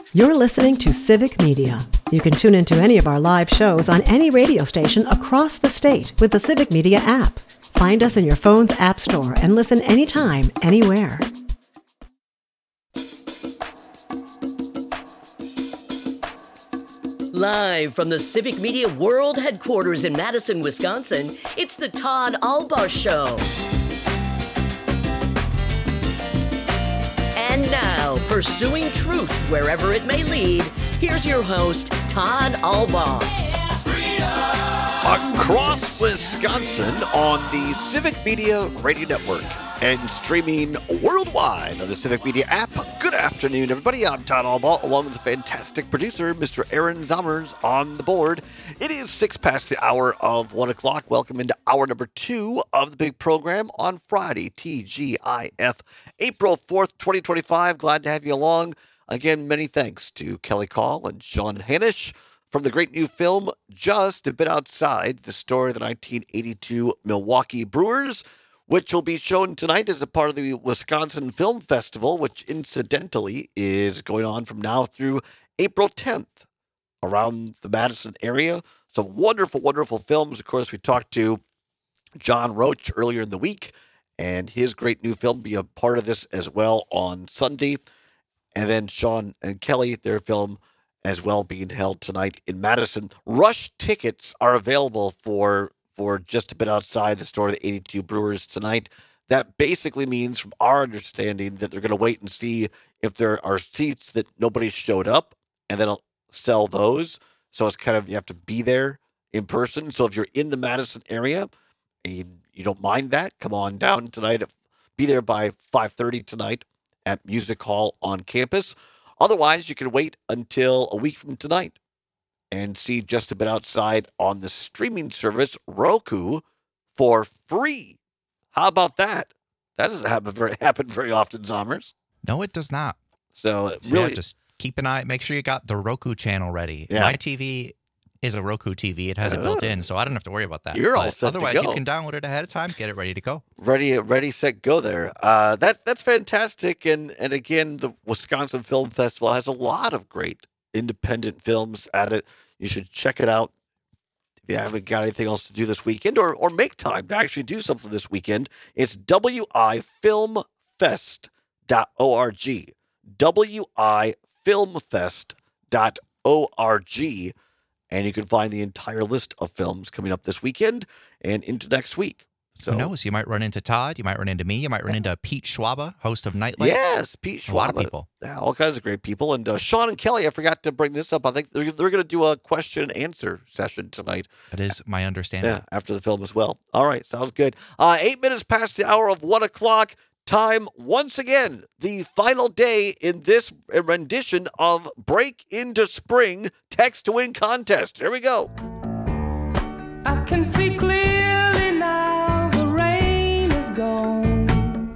You're listening to Civic Media. You can tune into any of our live shows on any radio station across the state with the Civic Media app. Find us in your phone's app store and listen anytime, anywhere. Live from the Civic Media World Headquarters in Madison, Wisconsin, it's the Todd Albaugh Show. And now, pursuing truth wherever it may lead, here's your host, Todd Albaugh. Across Wisconsin on the Civic Media Radio Network and streaming worldwide on the Civic Media app. Good afternoon, everybody. I'm Todd Albaugh, along with the fantastic producer, Mr. Aaron Zommers, on the board. It is 6 past the hour of 1 o'clock. Welcome into hour number 2 of the big program on Friday, TGIF, April 4th, 2025. Glad to have you along. Again, many thanks to Kelly Call and Sean Hanish from the great new film, Just a Bit Outside, the story of the 1982 Milwaukee Brewers, which will be shown tonight as a part of the Wisconsin Film Festival, which incidentally is going on from now through April 10th around the Madison area. Some wonderful, wonderful films. Of course, we talked to John Roach earlier in the week, and his great new film be a part of this as well on Sunday. And then Sean and Kelly, their film as well being held tonight in Madison. Rush tickets are available for Just a Bit Outside, the story of the 82 Brewers tonight. That basically means, from our understanding, that they're going to wait and see if there are seats that nobody showed up, and then I'll sell those. So it's kind of, you have to be there in person. So if you're in the Madison area and you don't mind that, come on down tonight. Be there by 5:30 tonight at Music Hall on campus. Otherwise, you can wait until a week from tonight and see Just a Bit Outside on the streaming service Roku for free. How about that? That doesn't happen very often, Zommers. No, it does not. So really, yeah, just keep an eye. Make sure you got the Roku channel ready. Yeah. My TV is a Roku TV. It has it built in, so I don't have to worry about that. You're all set otherwise, to go. you can download it ahead of time, get it ready to go. Ready, set, go there. That's fantastic. And again, the Wisconsin Film Festival has a lot of great independent films at it. You should check it out if you haven't got anything else to do this weekend, or make time to actually do something this weekend. It's wifilmfest.org. wifilmfest.org. And you can find the entire list of films coming up this weekend and into next week. So, who knows? You might run into Todd. You might run into me. You might run into Pete Schwaba, host of Nightlight. Yes, Pete Schwaba. A lot of people. Yeah, all kinds of great people. And Sean and Kelly, I forgot to bring this up. I think they're going to do a question and answer session tonight. That is my understanding. Yeah, after the film as well. All right, sounds good. 8 minutes past the hour of 1 o'clock. Time, once again, the final day in this rendition of Break into Spring Text to Win contest. Here we go. I can see clearly now, the rain is gone.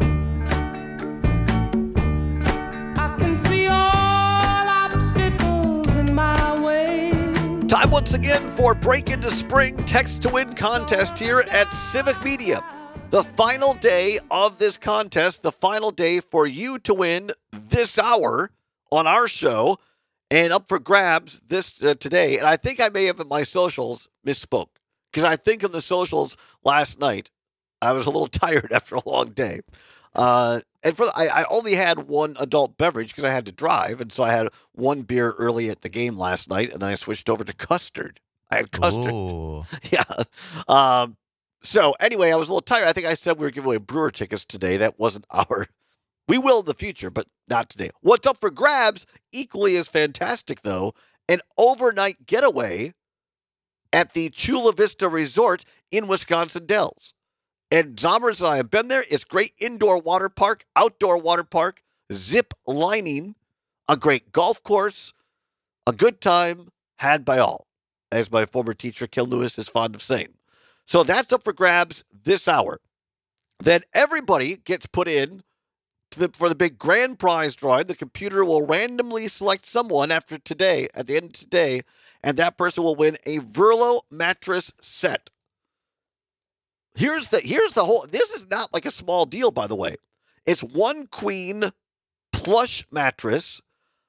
I can see all obstacles in my way. Time once again for Break into Spring Text to Win contest here at Civic Media. The final day of this contest, the final day for you to win this hour on our show, and up for grabs this today. And I think I may have in my socials misspoke, because I think in the socials last night, I was a little tired after a long day. I only had one adult beverage because I had to drive, and so I had one beer early at the game last night, and then I switched over to custard. I had custard. Ooh. Yeah. So anyway, I was a little tired. I think I said we were giving away brewer tickets today. That wasn't our. We will in the future, but not today. What's up for grabs, equally as fantastic, though, an overnight getaway at the Chula Vista Resort in Wisconsin Dells. And Zommers and I have been there. It's great indoor water park, outdoor water park, zip lining, a great golf course, a good time had by all, as my former teacher, Ken Lewis, is fond of saying. So that's up for grabs this hour. Then everybody gets put in for the big grand prize drawing. The computer will randomly select someone after today, at the end of today, and that person will win a Verlo mattress set. Here's the whole, this is not like a small deal, by the way. It's one queen plush mattress,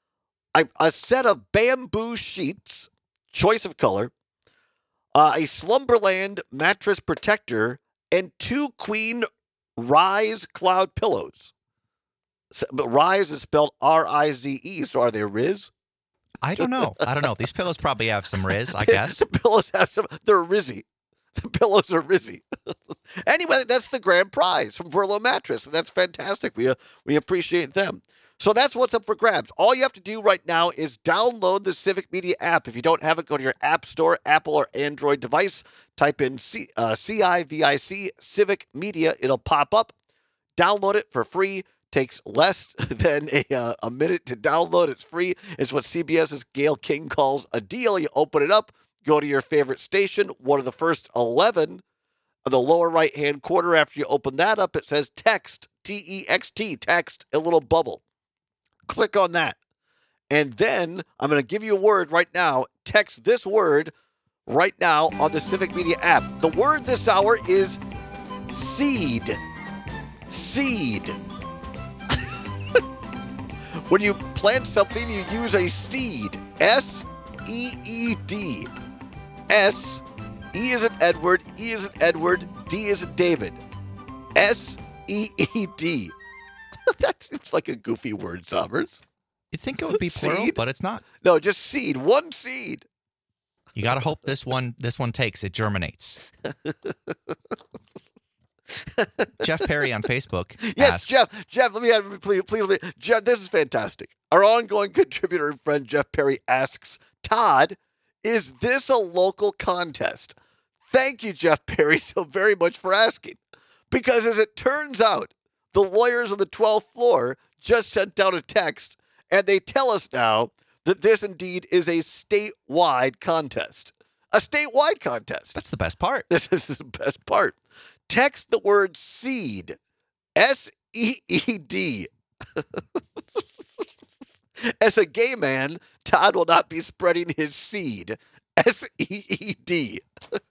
a set of bamboo sheets, choice of color, a Slumberland mattress protector, and 2 queen Rise cloud pillows. But Rise is spelled R-I-Z-E, so are they Riz? I don't know. These pillows probably have some Riz, I guess. The pillows have some, they're Rizzy. The pillows are Rizzy. Anyway, that's the grand prize from Verlo Mattress, and that's fantastic. We appreciate them. So that's what's up for grabs. All you have to do right now is download the Civic Media app. If you don't have it, go to your App Store, Apple or Android device. Type in CIVIC, Civic Media. It'll pop up. Download it for free. Takes less than a minute to download. It's free. It's what CBS's Gail King calls a deal. You open it up, go to your favorite station, one of the first 11. The lower right-hand corner, after you open that up, it says text, T-E-X-T, text, a little bubble. Click on that. And then I'm going to give you a word right now. Text this word right now on the Civic Media app. The word this hour is seed. Seed. When you plant something, you use a seed. S-E-E-D. S, E is in Edward, E is in Edward, D is in David. S-E-E-D. That seems like a goofy word, Sommers. You'd think it would be plural, Seed? but it's not. No, just seed. One seed. You got to hope this one takes. It germinates. Jeff Perry on Facebook Yes, asks, Jeff, let me have, please, Jeff, this is fantastic. Our ongoing contributor and friend Jeff Perry asks, Todd, is this a local contest? Thank you, Jeff Perry, so very much for asking. Because as it turns out, the lawyers on the 12th floor just sent out a text, and they tell us now that this indeed is a statewide contest. A statewide contest. That's the best part. This is the best part. Text the word seed. S-E-E-D. As a gay man, Todd will not be spreading his seed. S-E-E-D.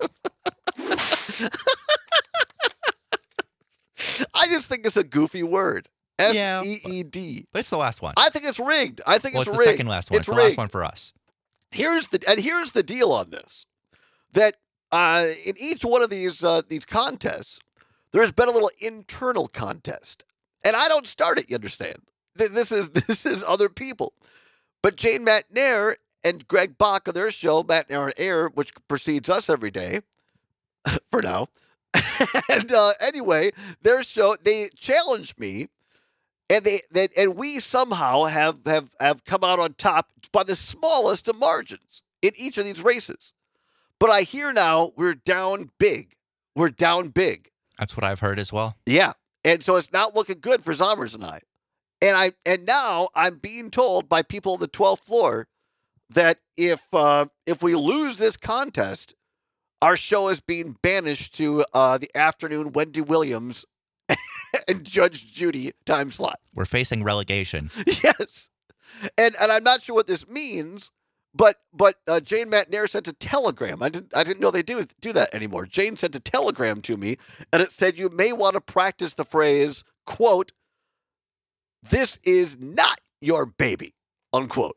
I just think it's a goofy word. S-E-E-D. But it's the last one. I think it's rigged. I think it's the rigged. second last one. It's the rigged. last one for us. Here's the deal on this. That in each one of these contests, there's been a little internal contest. And I don't start it, you understand? This is other people. But Jane McNair and Greg Bach on their show, McNair on Air, which precedes us every day, for now. And anyway, their show, they challenged me, and and we somehow have come out on top by the smallest of margins in each of these races. But I hear now we're down big. We're down big. That's what I've heard as well. Yeah. And so it's not looking good for Zommers and I. And now I'm being told by people on the 12th floor that if we lose this contest, our show is being banished to the afternoon Wendy Williams and Judge Judy time slot. We're facing relegation. Yes. And I'm not sure what this means, but Jane McNair sent a telegram. I didn't know they do that anymore. Jane sent a telegram to me, and it said you may want to practice the phrase, quote, "This is not your baby," unquote.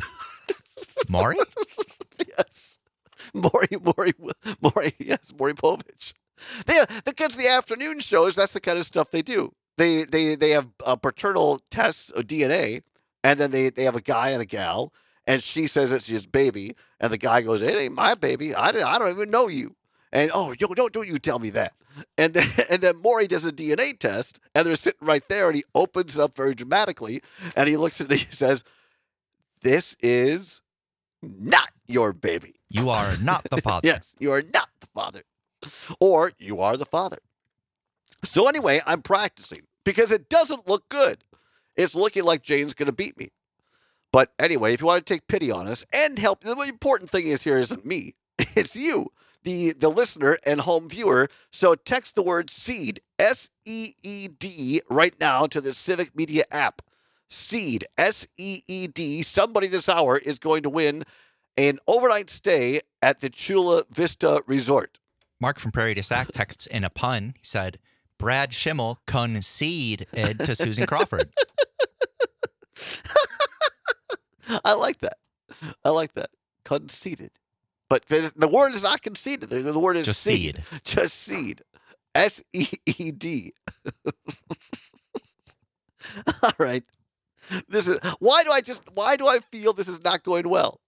Maury? Yes. Maury, yes, Maury Povich. The kids, the afternoon shows, that's the kind of stuff they do. They have paternal tests of DNA, and then they have a guy and a gal, and she says it's his baby, and the guy goes, "It ain't my baby. I don't even know you." And don't you tell me that. And then Maury does a DNA test, and they're sitting right there, and he opens it up very dramatically, and he looks at it, and he says, "This is not your baby. You are not the father." Yes, you are not the father. Or you are the father. So anyway, I'm practicing because it doesn't look good. It's looking like Jane's going to beat me. But anyway, if you want to take pity on us and help, the important thing is here isn't me. It's you, the listener and home viewer. So text the word SEED, S-E-E-D, right now to the Civic Media app. SEED, S-E-E-D. Somebody this hour is going to win an overnight stay at the Chula Vista Resort. Mark from Prairie du Sac texts in a pun. He said, Brad Schimmel conceded to Susan Crawford. I like that. I like that. Conceited. But the word is not conceited. The word is Just seed. seed. Just seed. SEED. All right. This is why do I feel this is not going well?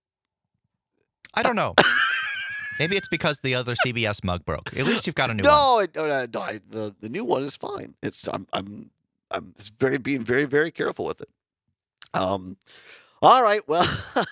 I don't know. Maybe it's because the other CBS mug broke. At least you've got a new one. The new one is fine. I'm being very, very careful with it. All right, well,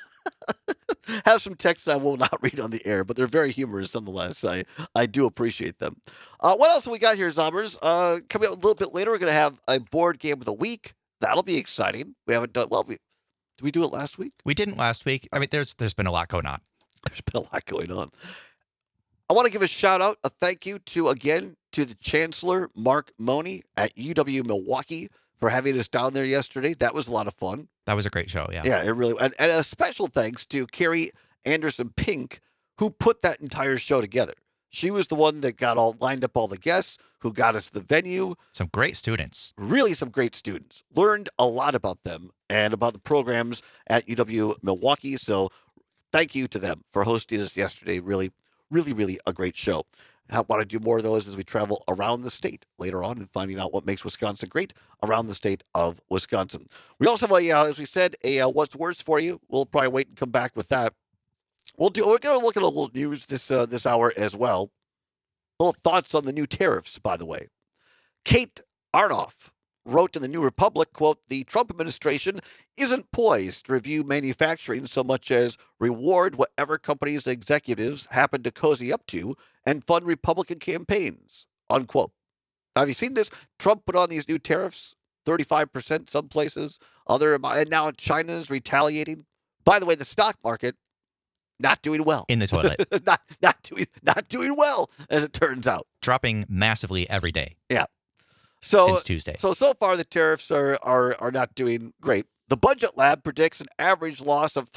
have some texts I will not read on the air, but they're very humorous nonetheless. I do appreciate them. What else have we got here, Zombers? Coming up a little bit later, we're going to have a board game of the week. That'll be exciting. We haven't done did we do it last week? We didn't last week. I mean, there's been a lot going on. There's been a lot going on. I want to give a shout out, a thank you to the Chancellor, Mark Money at UW Milwaukee for having us down there yesterday. That was a lot of fun. That was a great show, yeah. Yeah, it really, and a special thanks to Carrie Anderson Pink, who put that entire show together. She was the one that lined up all the guests, who got us the venue. Some great students. Really some great students. Learned a lot about them and about the programs at UW Milwaukee. So thank you to them for hosting us yesterday. Really, really, really a great show. I want to do more of those as we travel around the state later on and finding out what makes Wisconsin great around the state of Wisconsin. We also have, as we said, a what's worse for you. We'll probably wait and come back with that. We're going to look at a little news this hour as well. Little thoughts on the new tariffs, by the way. Kate Arnoff wrote in the New Republic, quote, "The Trump administration isn't poised to review manufacturing so much as reward whatever companies' executives happen to cozy up to and fund Republican campaigns," unquote. Now, have you seen this? Trump put on these new tariffs, 35% some places, and now China's retaliating. By the way, the stock market, not doing well. In the toilet. not doing well, as it turns out. Dropping massively every day. Yeah. Since Tuesday. So far the tariffs are not doing great. The Budget Lab predicts an average loss of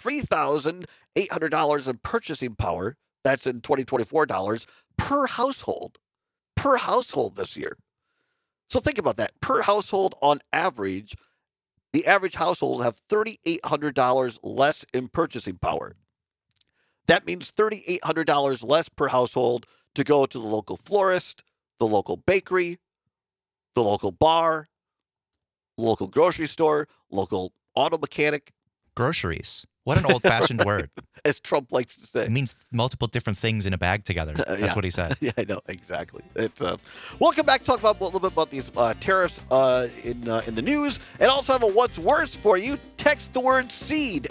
$3,800 in purchasing power. That's in 2024 dollars per household. Per household this year. So think about that. Per household on average, the average household will have $3,800 less in purchasing power. That means $3,800 less per household to go to the local florist, the local bakery, the local bar, local grocery store, local auto mechanic. Groceries. What an old-fashioned word. As Trump likes to say. It means multiple different things in a bag together. That's what he said. Yeah, I know. Exactly. We'll come back to talk about a little bit about these tariffs in the news, and also have a what's worse for you. Text the word SEED,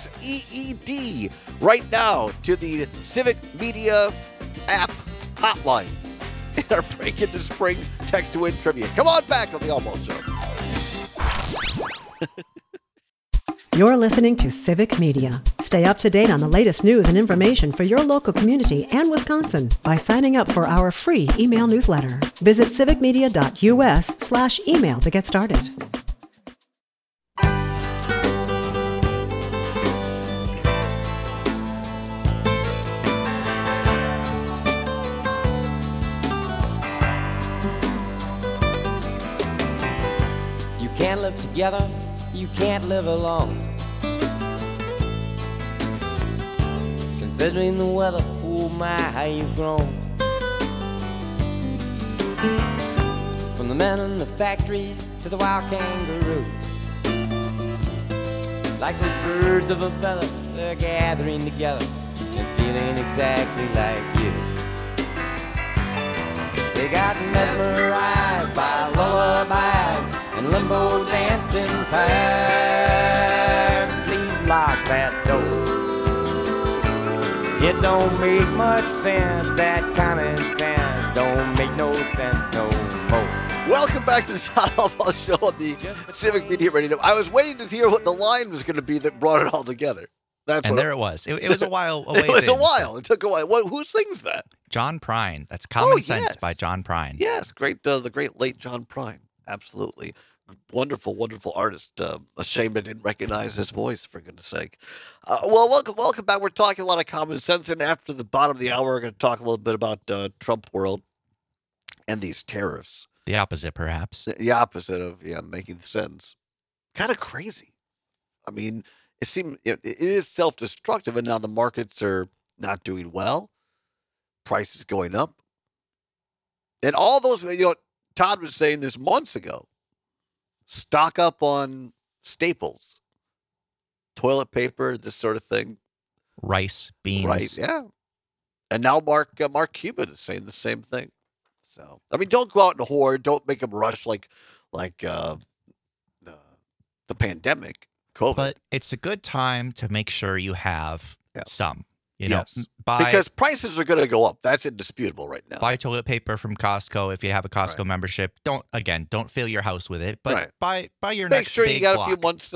SEED, right now to the Civic Media app hotline in our Break Into Spring Text to Win trivia. Come on back on the All-Ball Show. You're listening to Civic Media. Stay up to date on the latest news and information for your local community and Wisconsin by signing up for our free email newsletter. Visit civicmedia.us/email to get started. You can't live together, you can't live alone. Considering the weather, oh my, how you've grown. From the men in the factories to the wild kangaroo, like those birds of a feather, they're gathering together and feeling exactly like you. They got mesmerized by lullabies and limbo danced in pairs. Please lock that door. It don't make much sense, that common sense don't make no sense no more. Welcome back to the Todd All-Ball Show on the Civic Media Radio. I was waiting to hear what the line was going to be that brought it all together. It was. It was a while away. It was a while. It took a while. Who sings that? John Prine. That's Common Sense by John Prine. Yes, great. The great late John Prine. Absolutely. Wonderful, wonderful artist. Ashamed I didn't recognize his voice, for goodness sake. Well, welcome back. We're talking a lot of common sense, and after the bottom of the hour, we're going to talk a little bit about Trump world and these tariffs. The opposite, perhaps. The opposite of, making sense. Kind of crazy. I mean, it seems it is self-destructive, and now the markets are not doing well. Prices going up, and all those. Todd was saying this months ago. Stock up on staples, toilet paper, this sort of thing. Rice, beans. Right, yeah. And now Mark Cuban is saying the same thing. So, I mean, don't go out and hoard. Don't make them rush like the pandemic, COVID. But it's a good time to make sure you have some. Yes. Because prices are going to go up. That's indisputable right now. Buy toilet paper from Costco if you have a Costco membership. Don't fill your house with it, but buy your Make next sure big you got block. a few months,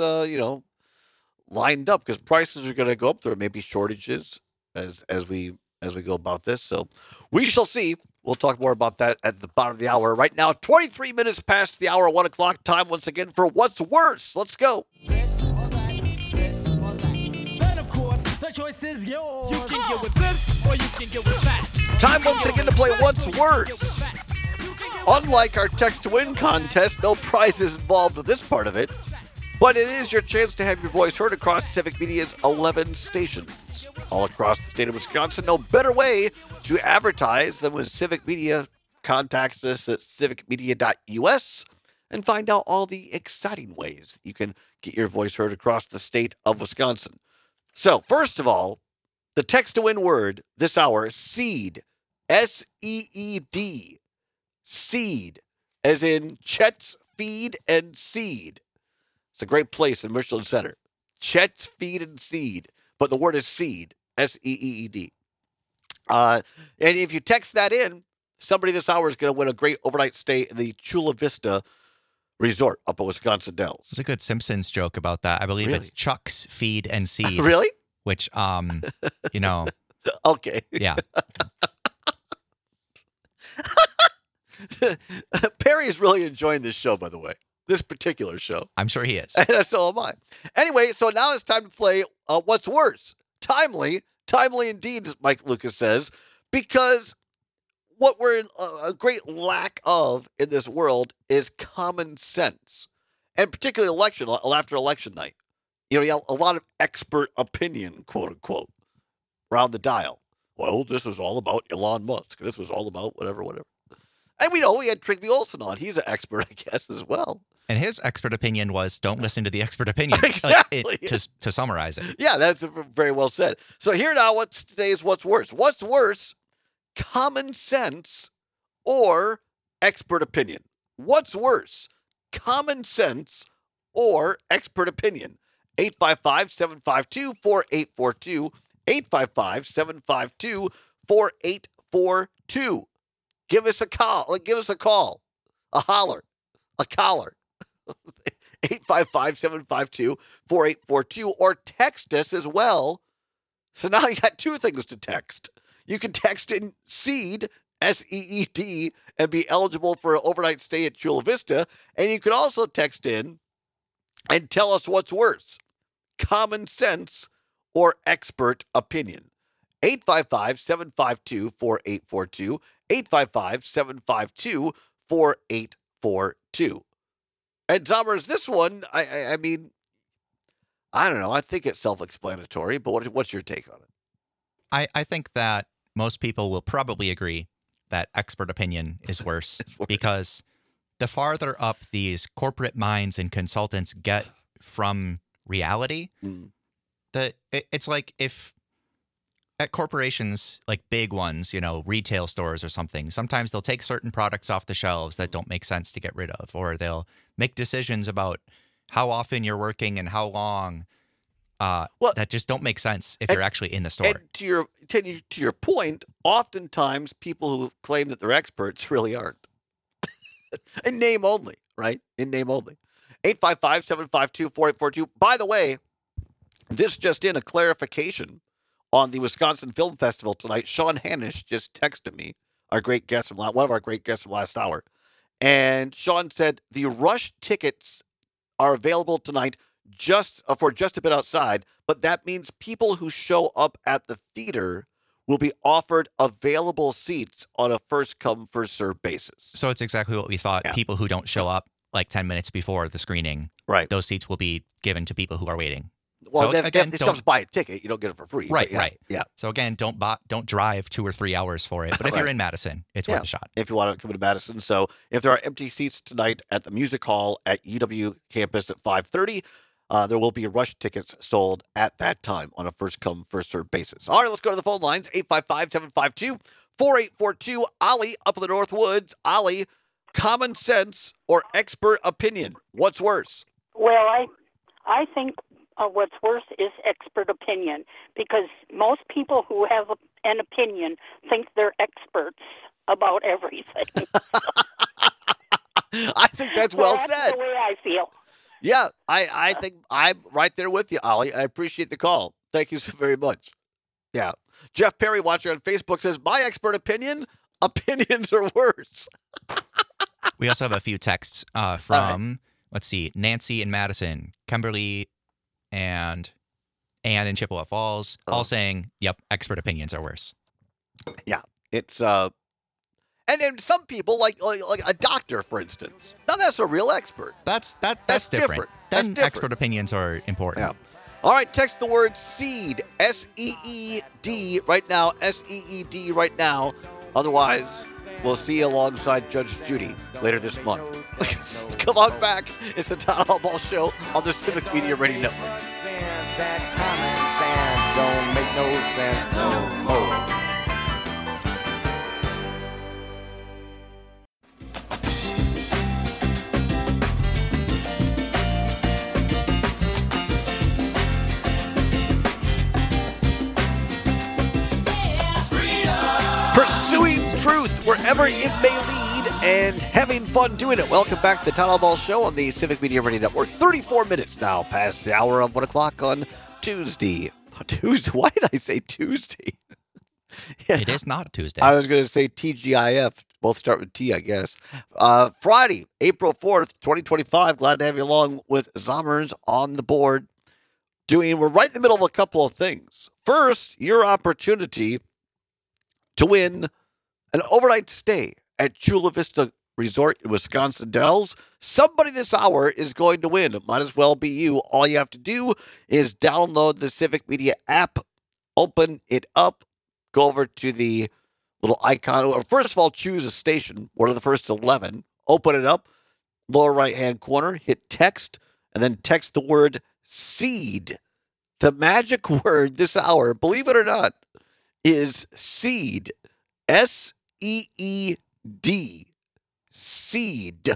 lined up because prices are going to go up. There may be shortages as we go about this. So we shall see. We'll talk more about that at the bottom of the hour. Right now, 23 minutes past the hour, 1 o'clock time once again for What's Worse. Let's go. This or that, this or that. Then, of course, the choice is yours. You can get with this or you can get with that. Time once again to play What's Worse. Unlike our text to win contest, no prizes involved with this part of it, but it is your chance to have your voice heard across Civic Media's 11 stations. All across the state of Wisconsin, no better way to advertise than when Civic Media contacts us at civicmedia.us and find out all the exciting ways you can get your voice heard across the state of Wisconsin. So, first of all, the text to win word this hour, SEED, SEED, seed, as in Chet's Feed and Seed. It's a great place in Richland Center. Chet's Feed and Seed, but the word is seed, SEED. And if you text that in, somebody this hour is going to win a great overnight stay in the Chula Vista Resort up at Wisconsin Dells. There's a good Simpsons joke about that. I believe it's Chuck's Feed and Seed. Really? Which, Okay. Yeah. Perry's really enjoying this show, by the way. This particular show. I'm sure he is. And so am I. Anyway, so now it's time to play What's Worse. Timely indeed, as Mike Lucas says, because what we're in a great lack of in this world is common sense, and particularly after election night. You have a lot of expert opinion, quote unquote, around the dial. Well, this was all about Elon Musk. This was all about whatever. And we know we had Trygve Olsen on. He's an expert, I guess, as well. And his expert opinion was, don't listen to the expert opinion. Exactly. To summarize it. Yeah, that's very well said. So here now, today's What's Worse? What's worse, common sense or expert opinion? What's worse, common sense or expert opinion? 855-752-4842. 855-752-4842. Give us a call. A holler. A collar. 855-752-4842, or text us as well. So now you got two things to text. You can text in SEED, SEED, and be eligible for an overnight stay at Chula Vista. And you can also text in and tell us what's worse, common sense or expert opinion. 855-752-4842, 855-752-4842. And Zommers, this one, I mean, I don't know. I think it's self-explanatory, but what's your take on it? I think that most people will probably agree that expert opinion is worse because the farther up these corporate minds and consultants get from reality, it's like if at corporations, like big ones, retail stores or something, sometimes they'll take certain products off the shelves that don't make sense to get rid of, or they'll make decisions about how often you're working and how long that just don't make sense if you're actually in the store. And to your point, oftentimes people who claim that they're experts really aren't. In name only, right? In name only. 855-752-4842. By the way, this just in, a clarification on the Wisconsin Film Festival tonight. Sean Hanish just texted me, one of our great guests from last hour. And Sean said the rush tickets are available tonight for just a bit outside, but that means people who show up at the theater will be offered available seats on a first-come, first-served basis. So it's exactly what we thought. Yeah. People who don't show up like 10 minutes before the screening, right? Those seats will be given to people who are waiting. Well, So, they again, still have to buy a ticket. You don't get it for free. Right, but yeah, right. Yeah. So again, don't drive 2 or 3 hours for it. But if you're Right. in Madison, it's Yeah. worth a shot. If you want to come to Madison. So if there are empty seats tonight at the Music Hall at UW campus at 5:30, there will be rush tickets sold at that time on a first-come, first-served basis. All right, let's go to the phone lines, 855-752-4842. Ollie up in the North Woods. Ollie, common sense or expert opinion? What's worse? Well, I think what's worse is expert opinion, because most people who have an opinion think they're experts about everything. I think that's well that's said. the way I feel. Yeah, I think I'm right there with you, Ollie. I appreciate the call. Thank you so very much. Yeah. Jeff Perry, watcher on Facebook, says, my expert opinion, opinions are worse. We also have a few texts from, let's see, Nancy in Madison, Kimberly, and Ann in Chippewa Falls, all saying, yep, expert opinions are worse. Yeah, it's and then some people like a doctor, for instance. Now that's a real expert. That's That's different. different. That's Then different. expert opinions are important. Yeah. All right, text the word SEED, SEED right now, SEED right now. Otherwise, we'll see you alongside Judge Judy later this month. Come on back. It's the Todd Hall Show on the Civic Media Radio Network. That common sense don't make no sense no more. Pursuing truth wherever it may lead and having fun doing it. Welcome back to the Todd Hall Show on the Civic Media Radio Network. 34 minutes now past the hour of 1 o'clock on Tuesday. Tuesday? Why did I say Tuesday? It is not a Tuesday. I was going to say TGIF. Both start with T, I guess. Friday, April 4th, 2025. Glad to have you along with Zommers on the board. We're right in the middle of a couple of things. First, your opportunity to win an overnight stay at Chula Vista Resort in Wisconsin Dells. Somebody this hour is going to win. It might as well be you. All you have to do is download the Civic Media app, open it up, go over to the little icon. First of all, choose a station, one of the first 11. Open it up, lower right-hand corner, hit text, and then text the word SEED. The magic word this hour, believe it or not, is SEED. SEED. SEED.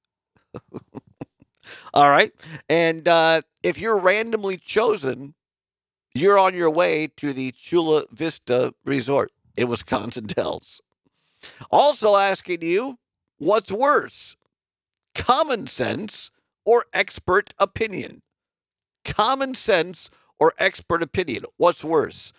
All right. And if you're randomly chosen, you're on your way to the Chula Vista Resort in Wisconsin Dells. Also asking you, what's worse, common sense or expert opinion? Common sense or expert opinion? What's worse?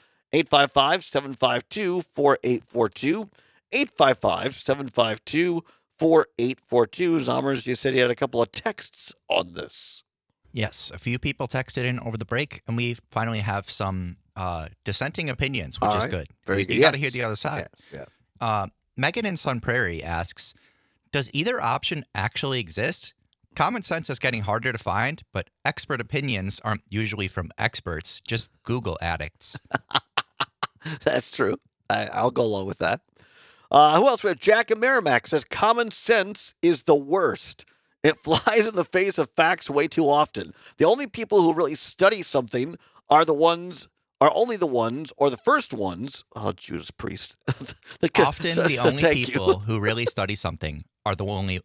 855-752-4842. 855-752-4842. Zommers, you said you had a couple of texts on this. Yes, a few people texted in over the break, and we finally have some dissenting opinions, which is good. Very You good. got to hear the other side. Yes, yeah. Megan in Sun Prairie asks, does either option actually exist? Common sense is getting harder to find, but expert opinions aren't usually from experts, just Google addicts. That's true. I'll go along with that. Who else? We have Jack in Merrimack says common sense is the worst. It flies in the face of facts way too often. The only people who really study something are only the ones or the first ones. Oh, Judas Priest. Often the only people who really study something are the only.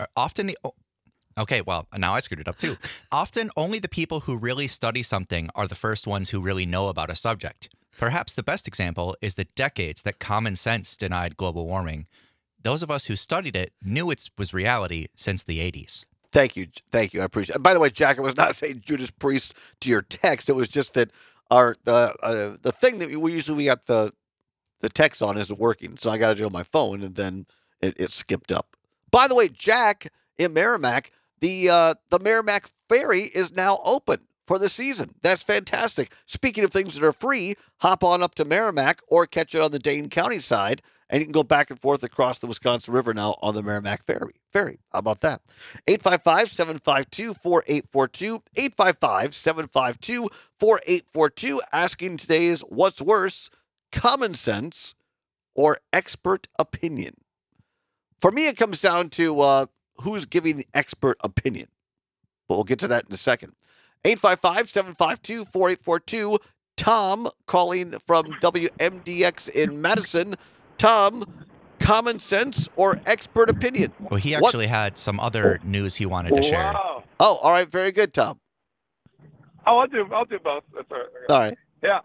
Okay, well, now I screwed it up too. Often only the people who really study something are the first ones who really know about a subject. Perhaps the best example is the decades that common sense denied global warming. Those of us who studied it knew it was reality since the 80s. Thank you. I appreciate it. By the way, Jack, I was not saying Judas Priest to your text. It was just that the thing that we got the text on isn't working, so I got to do it on my phone, and then it skipped up. By the way, Jack in Merrimack, the Merrimack Ferry is now open for the season. That's fantastic. Speaking of things that are free, hop on up to Merrimack or catch it on the Dane County side and you can go back and forth across the Wisconsin River now on the Merrimack Ferry. How about that? 855-752-4842. 855-752-4842. Asking today's what's worse, common sense or expert opinion? For me, it comes down to who's giving the expert opinion. But we'll get to that in a second. 855-752-4842. Tom calling from WMDX in Madison. Tom, common sense or expert opinion? Well, he actually had some other news he wanted to share. Wow. Oh, all right. Very good, Tom. Oh, I'll do both. That's all right. All right. Yeah.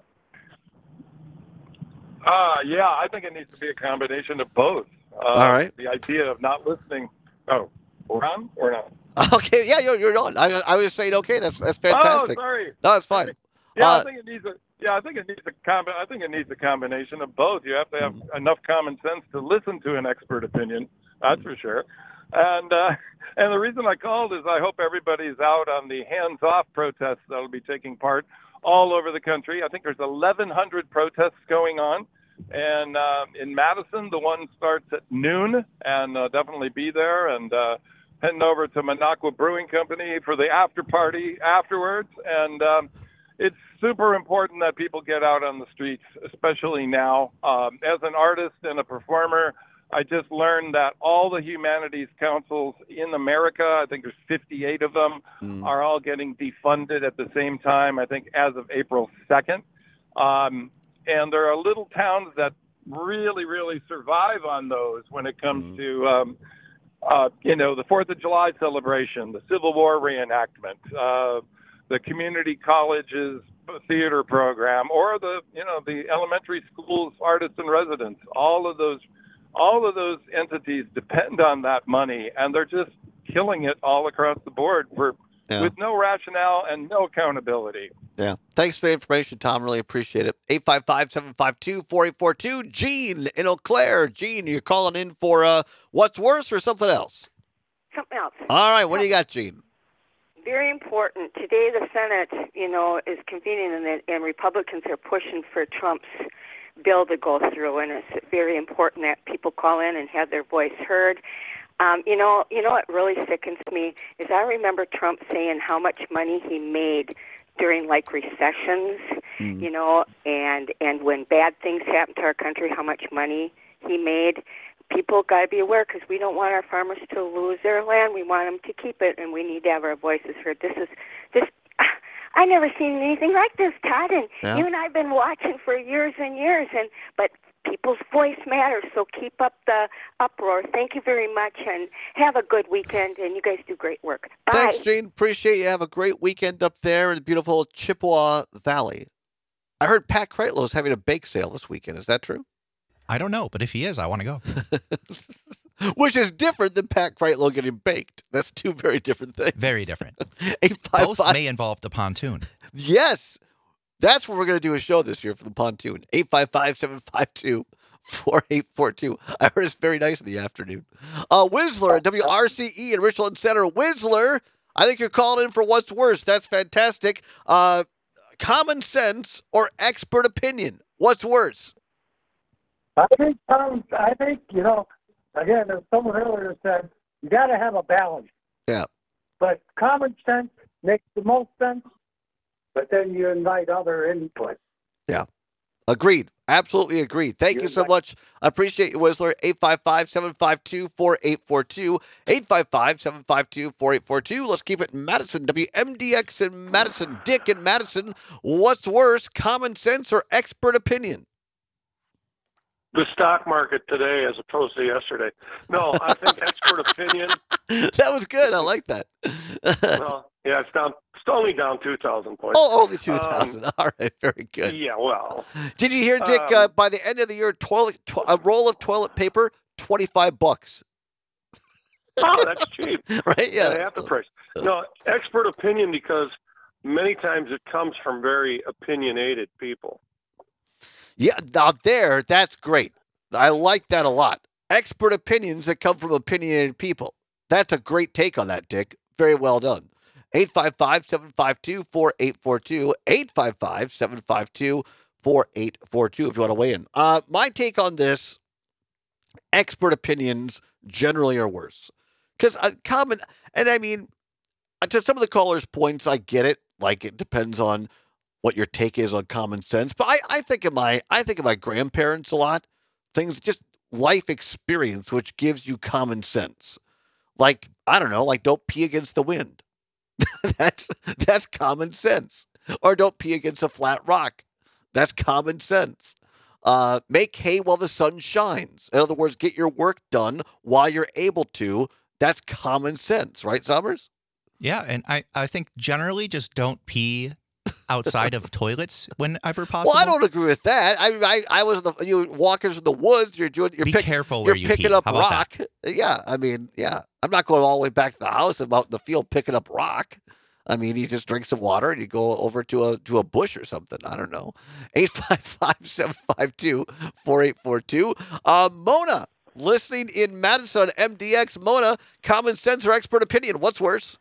Yeah, I think it needs to be a combination of both. All right. The idea of not listening. Oh, we're on or not? Okay. Yeah, you're on. I was saying, okay, that's fantastic. Oh, sorry. No, it's fine. Yeah, I think it needs a combination of both. You have to have enough common sense to listen to an expert opinion. That's for sure. And the reason I called is I hope everybody's out on the hands-off protests that'll be taking part all over the country. I think there's 1,100 protests going on. And in Madison, the one starts at noon, and definitely be there. And heading over to Minocqua Brewing Company for the after party afterwards. And it's super important that people get out on the streets, especially now. As an artist and a performer, I just learned that all the humanities councils in America, I think there's 58 of them, are all getting defunded at the same time, I think as of April 2nd. And there are little towns that really, really survive on those when it comes to, the 4th of July celebration, the Civil War reenactment, the community college's theater program, or the elementary schools artists in residence. All of those entities depend on that money, and they're just killing it all across the board with no rationale and no accountability. Yeah. Thanks for the information, Tom. Really appreciate it. 855-752-4842. Gene in Eau Claire. Gene, you're calling in for what's worse or something else? Something else. All right. What do you got, Gene? Very important. Today the Senate, is convening, and Republicans are pushing for Trump's bill to go through, and it's very important that people call in and have their voice heard. What really sickens me is I remember Trump saying how much money he made during recessions, and when bad things happen to our country, how much money he made. People got to be aware, because we don't want our farmers to lose their land. We want them to keep it, and we need to have our voices heard. This. I never seen anything like this, Todd, and you and I have been watching for years and years, but people's voice matters, so keep up the uproar. Thank you very much, and have a good weekend, and you guys do great work. Bye. Thanks, Gene. Appreciate you. Have a great weekend up there in the beautiful Chippewa Valley. I heard Pat Kreitlow's having a bake sale this weekend. Is that true? I don't know, but if he is, I want to go. Which is different than Pat Kreitlow getting baked. That's two very different things. Very different. 855. Both may involve the pontoon. Yes. That's what we're going to do a show this year for the pontoon. 855-752-4842. I heard it's very nice in the afternoon. Whistler at WRCE in Richland Center. Whistler, I think you're calling in for what's worse. That's fantastic. Common sense or expert opinion? What's worse? I think, again, as someone earlier said, you got to have a balance. Yeah. But common sense makes the most sense, but then you invite other input. Yeah. Agreed. Absolutely agreed. Thank you so much. I appreciate you, Whistler. 855-752-4842. 855-752-4842. Let's keep it in Madison. WMDX in Madison. Dick in Madison. What's worse, common sense or expert opinion? The stock market today as opposed to yesterday. No, I think expert opinion. That was good. I like that. Well, yeah, it's down. It's only down 2,000 points. Oh, only 2,000. All right, very good. Yeah, well. Did you hear, Dick? By the end of the year, a roll of toilet paper, $25. Oh, that's cheap. Right? Yeah. Half the price. No, expert opinion, because many times it comes from very opinionated people. Yeah, out there, that's great. I like that a lot. Expert opinions that come from opinionated people. That's a great take on that, Dick. Very well done. 855-752-4842. 855-752-4842 if you want to weigh in. My take on this, expert opinions generally are worse. Because to some of the callers' points, I get it. Like, it depends on what your take is on common sense. But I think of my grandparents a lot. Things, just life experience, which gives you common sense. Like, I don't know, like don't pee against the wind. That's common sense. Or don't pee against a flat rock. That's common sense. Make hay while the sun shines. In other words, get your work done while you're able to. That's common sense, right, Summers? Yeah, and I think generally just don't pee outside of toilets whenever possible. Well, I don't agree with that. I was walking through the woods. Be careful where you picking pee. up How about rock. that? Yeah, I'm not going all the way back to the house. I'm out in the field picking up rock. I mean, you just drink some water and you go over to a bush or something. I don't know. 855-752-4842. Mona, listening in Madison, MDX. Mona, common sense or expert opinion? What's worse?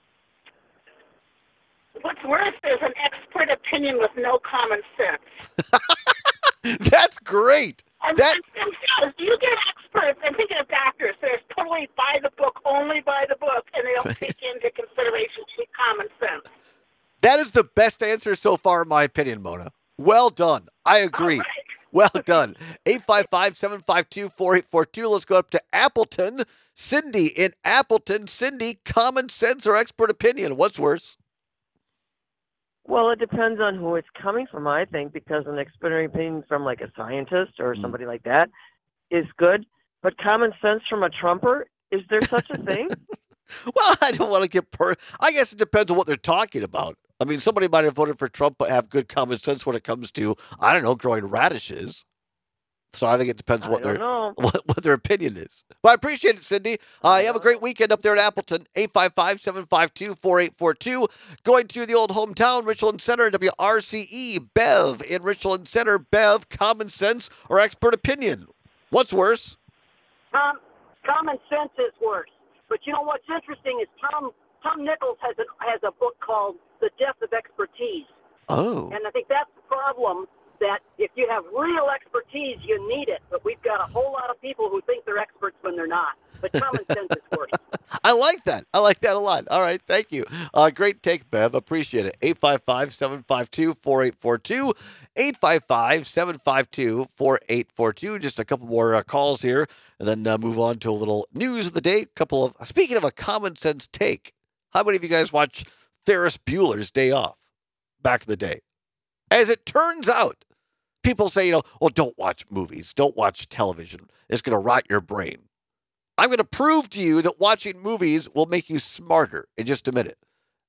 What's worse is an expert opinion with no common sense. That's great. I'm you get experts. I'm thinking of doctors. They're totally by the book, only by the book, and they don't take into consideration common sense. That is the best answer so far, in my opinion, Mona. Well done. I agree. Right. Well done. 855-752-4842. Let's go up to Appleton. Cindy in Appleton. Cindy, common sense or expert opinion? What's worse? Well, it depends on who it's coming from, I think, because an expert opinion from like a scientist or somebody like that is good. But common sense from a Trumper, is there such a thing? Well, I don't want to get I guess it depends on what they're talking about. I mean, somebody might have voted for Trump but have good common sense when it comes to, I don't know, growing radishes. So I think it depends what their opinion is. But I appreciate it, Cindy. You have a great weekend up there in Appleton. 855-752-4842. Going to the old hometown, Richland Center, WRCE. Bev in Richland Center. Bev, common sense or expert opinion? What's worse? Common sense is worse. But you know what's interesting is Tom Nichols has a book called The Death of Expertise. Oh. And I think that's the problem, that if you have real expertise, you need it. But we've got a whole lot of people who think they're experts when they're not. But common sense is worse. I like that. I like that a lot. All right. Thank you. Great take, Bev. Appreciate it. 855-752-4842. 855-752-4842. Just a couple more calls here, and then move on to a little news of the day. Speaking of a common sense take, how many of you guys watch Ferris Bueller's Day Off back in the day? As it turns out, people say, don't watch movies. Don't watch television. It's going to rot your brain. I'm going to prove to you that watching movies will make you smarter in just a minute.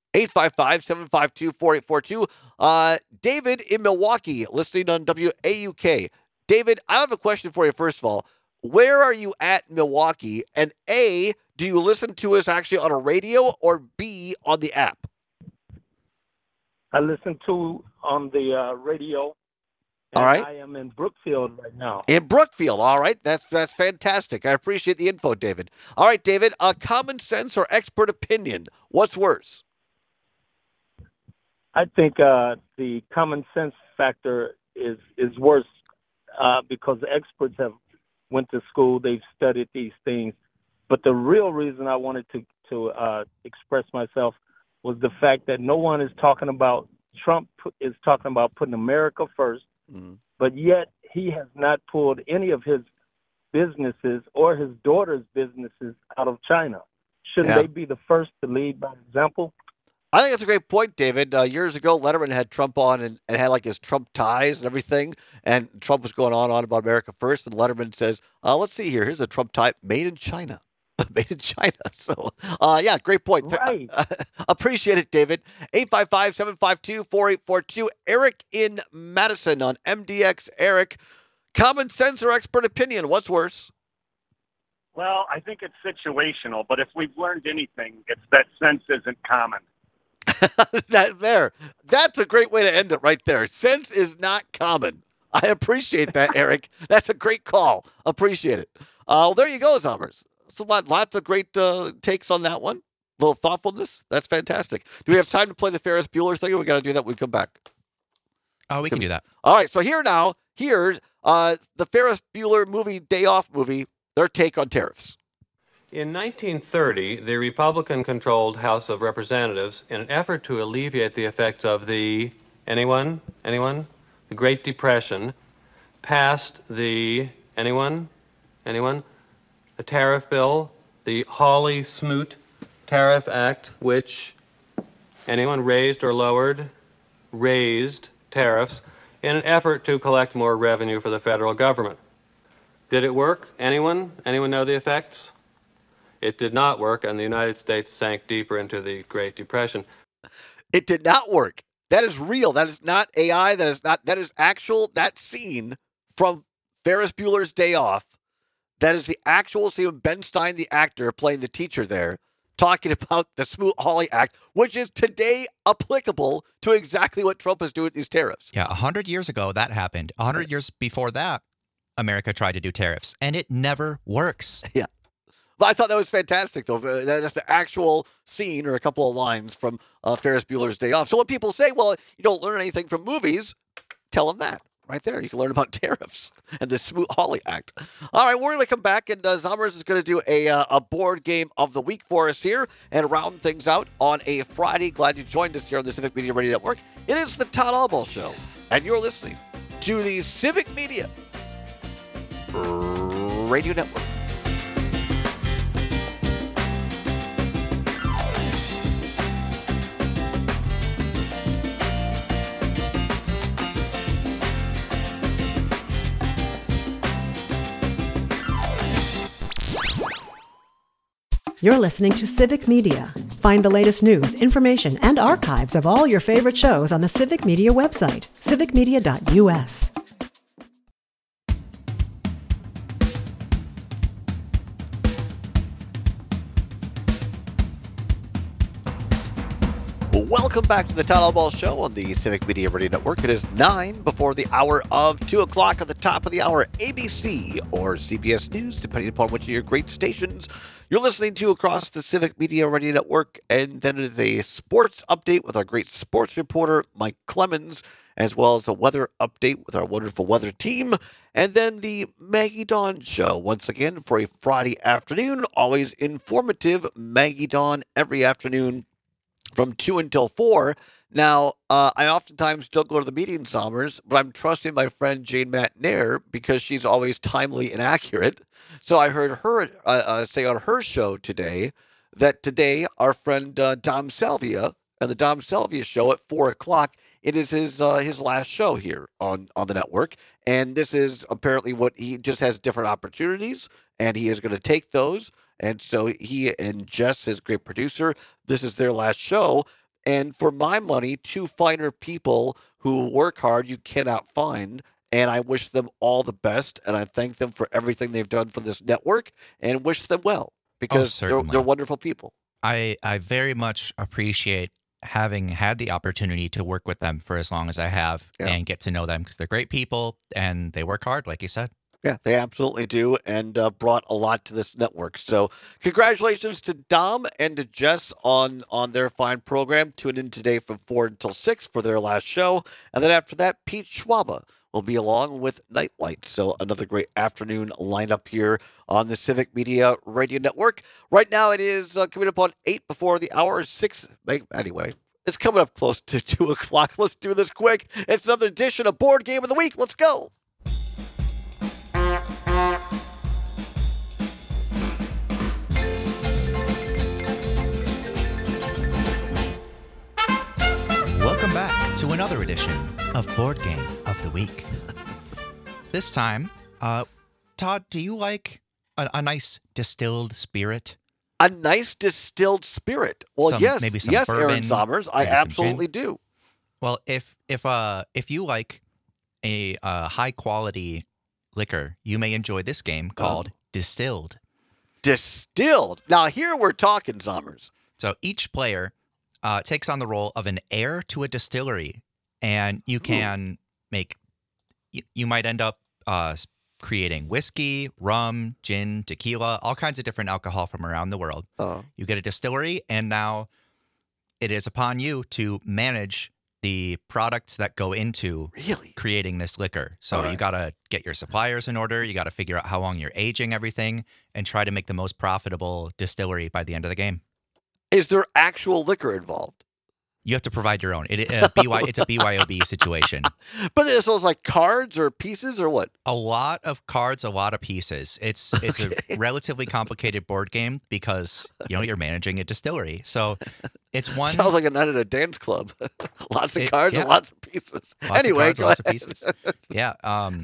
855-752-4842. David in Milwaukee, listening on WAUK. David, I have a question for you, first of all. Where are you at in Milwaukee? And A, do you listen to us actually on a radio, or B, on the app? I listen to on the radio. All right. I am in Brookfield right now. In Brookfield. All right. That's fantastic. I appreciate the info, David. All right, David, common sense or expert opinion? What's worse? I think the common sense factor is worse because the experts have went to school. They've studied these things. But the real reason I wanted to express myself was the fact that no one is talking about, Trump is talking about putting America first, but yet he has not pulled any of his businesses or his daughter's businesses out of China. Shouldn't they be the first to lead by example? I think that's a great point, David. Years ago, Letterman had Trump on and had like his Trump ties and everything. And Trump was going on about America first. And Letterman says, let's see here. Here's a Trump tie made in China. Made in China. So, yeah, great point. Right. Appreciate it, David. 855-752-4842. Eric in Madison on MDX. Eric, common sense or expert opinion? What's worse? Well, I think it's situational, but if we've learned anything, it's that sense isn't common. That's a great way to end it right there. Sense is not common. I appreciate that, Eric. That's a great call. Appreciate it. Well, there you go, Zommers. So lots of great takes on that one. Little thoughtfulness. That's fantastic. Do we have time to play the Ferris Bueller thing, or we got to do that when we come back? Oh, we can do that. All right. So here's the Ferris Bueller movie, Day Off movie. their take on tariffs. In 1930, the Republican-controlled House of Representatives, in an effort to alleviate the effects of the the Great Depression, passed the a tariff bill, the Hawley-Smoot Tariff Act, which raised or lowered tariffs in an effort to collect more revenue for the federal government. Did it work? Anyone know the effects? It did not work, and the United States sank deeper into the Great Depression. It did not work. That is real. That is not AI. That is actual. That scene from Ferris Bueller's Day Off. That is the actual scene of Ben Stein, the actor, playing the teacher there, talking about the Smoot-Hawley Act, which is today applicable to exactly what Trump is doing with these tariffs. Yeah, 100 years ago, that happened. 100 years before that, America tried to do tariffs, and it never works. Yeah. But I thought that was fantastic, though. That's the actual scene or a couple of lines from Ferris Bueller's Day Off. So when people say, well, you don't learn anything from movies, tell them that. Right there. You can learn about tariffs and the Smoot-Hawley Act. All right, we're going to come back, and Zommers is going to do a board game of the week for us here and round things out on a Friday. Glad you joined us here on the Civic Media Radio Network. It is the Todd Albaugh Show, and you're listening to the Civic Media Radio Network. You're listening to Civic Media. Find the latest news, information, and archives of all your favorite shows on the Civic Media website, civicmedia.us. Welcome back to the Todd Albaugh Show on the Civic Media Radio Network. It is 9 before the hour of 2 o'clock. At the top of the hour, ABC or CBS News, depending upon which of your great stations you're listening to across the Civic Media Radio Network. And then it is a sports update with our great sports reporter, Mike Clemens, as well as a weather update with our wonderful weather team. And then the Maggie Dawn Show, once again, for a Friday afternoon. Always informative. Maggie Dawn every afternoon from 2 until 4. Now, I oftentimes don't go to the meeting, Zommers, but I'm trusting my friend Jane Matnair because she's always timely and accurate. So I heard her say on her show today that today our friend Dom Salvia and the Dom Salvia Show at 4 o'clock, it is his last show here on the network. And this is apparently what he just has different opportunities, and he is going to take those. And so he and Jess, his great producer, this is their last show. And for my money, two finer people who work hard you cannot find. And I wish them all the best. And I thank them for everything they've done for this network and wish them well because they're wonderful people. I very much appreciate having had the opportunity to work with them for as long as I have and get to know them because they're great people and they work hard, like you said. Yeah, they absolutely do, and brought a lot to this network. So congratulations to Dom and to Jess on their fine program. Tune in today from 4 until 6 for their last show. And then after that, Pete Schwaba will be along with Nightlight. So another great afternoon lineup here on the Civic Media Radio Network. Right now it is coming up on 8 before the hour 6. Anyway, it's coming up close to 2 o'clock. Let's do this quick. It's another edition of Board Game of the Week. Let's go. Welcome back to another edition of Board Game of the Week. This time, Todd, do you like a nice distilled spirit? A nice distilled spirit? Well, yes, bourbon, Aaron Zommers, I absolutely do. Well, if you like a high quality liquor, you may enjoy this game called Distilled. Distilled. Now here we're talking, Zommers. So each player takes on the role of an heir to a distillery, and you can make. You might end up creating whiskey, rum, gin, tequila, all kinds of different alcohol from around the world. You get a distillery, and now it is upon you to manage the products that go into creating this liquor. So you got to get your suppliers in order. You got to figure out how long you're aging everything and try to make the most profitable distillery by the end of the game. Is there actual liquor involved? You have to provide your own. It's a BYOB situation. But this was like cards or pieces or what? A lot of cards, a lot of pieces. It's a relatively complicated board game because, you're managing a distillery. So it's one. Sounds like a night at a dance club. Lots of cards and lots of pieces. Lots of pieces. Yeah.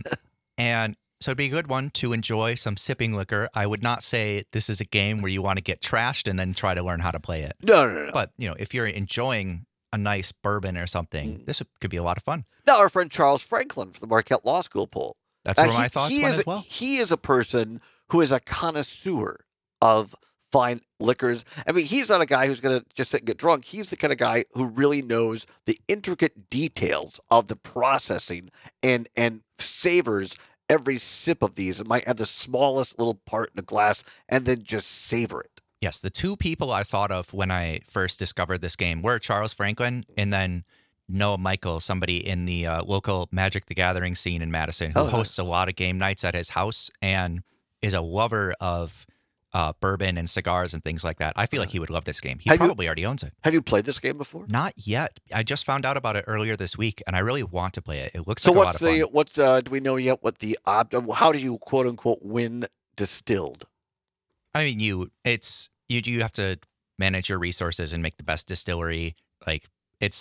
And so it'd be a good one to enjoy some sipping liquor. I would not say this is a game where you want to get trashed and then try to learn how to play it. No. But, if you're enjoying a nice bourbon or something, this could be a lot of fun. Now, our friend Charles Franklin from the Marquette Law School poll. That's where my thoughts went as well. He is a person who is a connoisseur of fine liquors. I mean, he's not a guy who's going to just sit and get drunk. He's the kind of guy who really knows the intricate details of the processing and savors every sip of these. It might have the smallest little part in a glass and then just savor it. Yes, the two people I thought of when I first discovered this game were Charles Franklin and then Noah Michael, somebody in the local Magic the Gathering scene in Madison who hosts a lot of game nights at his house and is a lover of bourbon and cigars and things like that. I feel like he would love this game. He probably already owns it. Have you played this game before? Not yet. I just found out about it earlier this week, and I really want to play it. It looks like a lot of fun. Do we know yet what the how do you quote unquote win distilled? I mean, you have to manage your resources and make the best distillery. Like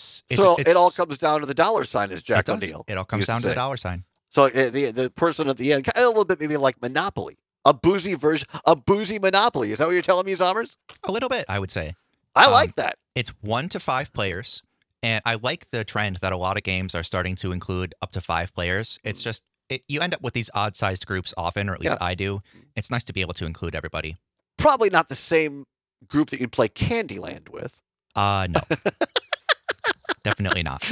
it all comes down to the dollar sign, as Jack O'Neill. It all comes down to the dollar sign. So the person at the end, a little bit maybe like Monopoly, a boozy Monopoly. Is that what you're telling me, Zommers? A little bit, I would say. I like that. It's 1 to 5 players, and I like the trend that a lot of games are starting to include up to 5 players. It's just you end up with these odd-sized groups often, or at least I do. It's nice to be able to include everybody. Probably not the same group that you'd play Candyland with. No. Definitely not.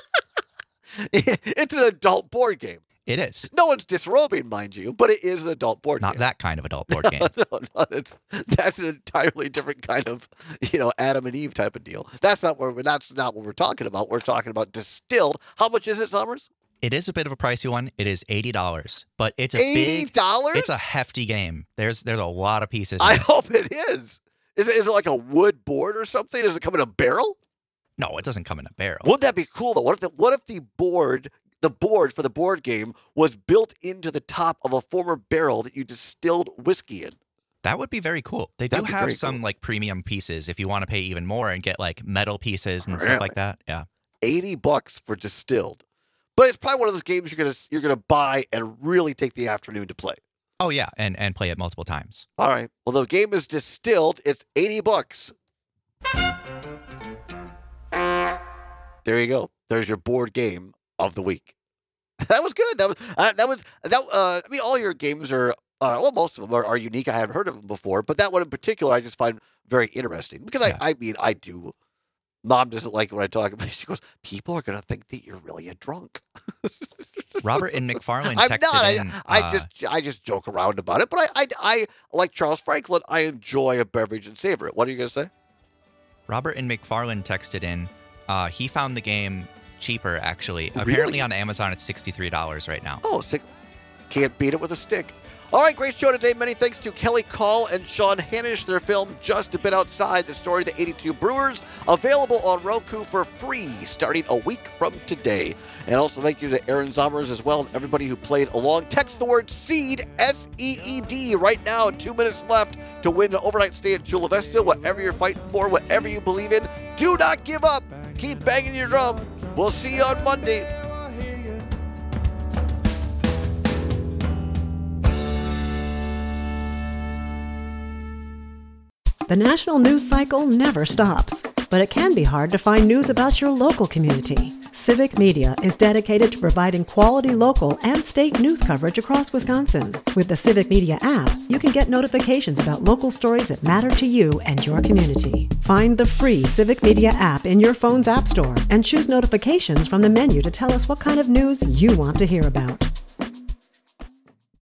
It's an adult board game. It is. No one's disrobing, mind you, but it is an adult board game. Not that kind of adult board game. No, that's an entirely different kind of, Adam and Eve type of deal. That's not what we're talking about. We're talking about distilled. How much is it, Zommers? It is a bit of a pricey one. It is $80, but it's $80? It's a hefty game. There's a lot of pieces. I hope it is. Is it like a wood board or something? Does it come in a barrel? No, it doesn't come in a barrel. Wouldn't that be cool though? What if the board for the board game was built into the top of a former barrel that you distilled whiskey in? That would be very cool. They do have some like premium pieces if you want to pay even more and get like metal pieces and stuff like that. Yeah. $80 for distilled. But it's probably one of those games you're gonna buy and really take the afternoon to play. Oh yeah, and play it multiple times. All right. Well, the game is distilled. It's $80. There you go. There's your board game of the week. That was good. I mean, all your games are most of them are unique. I haven't heard of them before, but that one in particular I just find very interesting because I do. Mom doesn't like it when I talk about it. She goes, people are going to think that you're really a drunk. Robert and McFarland texted in. I just joke around about it, but I like Charles Franklin. I enjoy a beverage and savor it. What are you going to say? Robert and McFarland texted in. He found the game cheaper, actually. Really? Apparently on Amazon, it's $63 right now. Oh, can't beat it with a stick. All right, great show today. Many thanks to Kelly Call and Sean Hanish. Their film, Just a Bit Outside, the story of the 82 Brewers, available on Roku for free starting a week from today. And also thank you to Aaron Zommers as well and everybody who played along. Text the word SEED, S-E-E-D, right now. 2 minutes left to win an overnight stay at Chula Vista. Whatever you're fighting for, whatever you believe in, do not give up. Keep banging your drum. We'll see you on Monday. The national news cycle never stops, but it can be hard to find news about your local community. Civic Media is dedicated to providing quality local and state news coverage across Wisconsin. With the Civic Media app, you can get notifications about local stories that matter to you and your community. Find the free Civic Media app in your phone's app store and choose notifications from the menu to tell us what kind of news you want to hear about.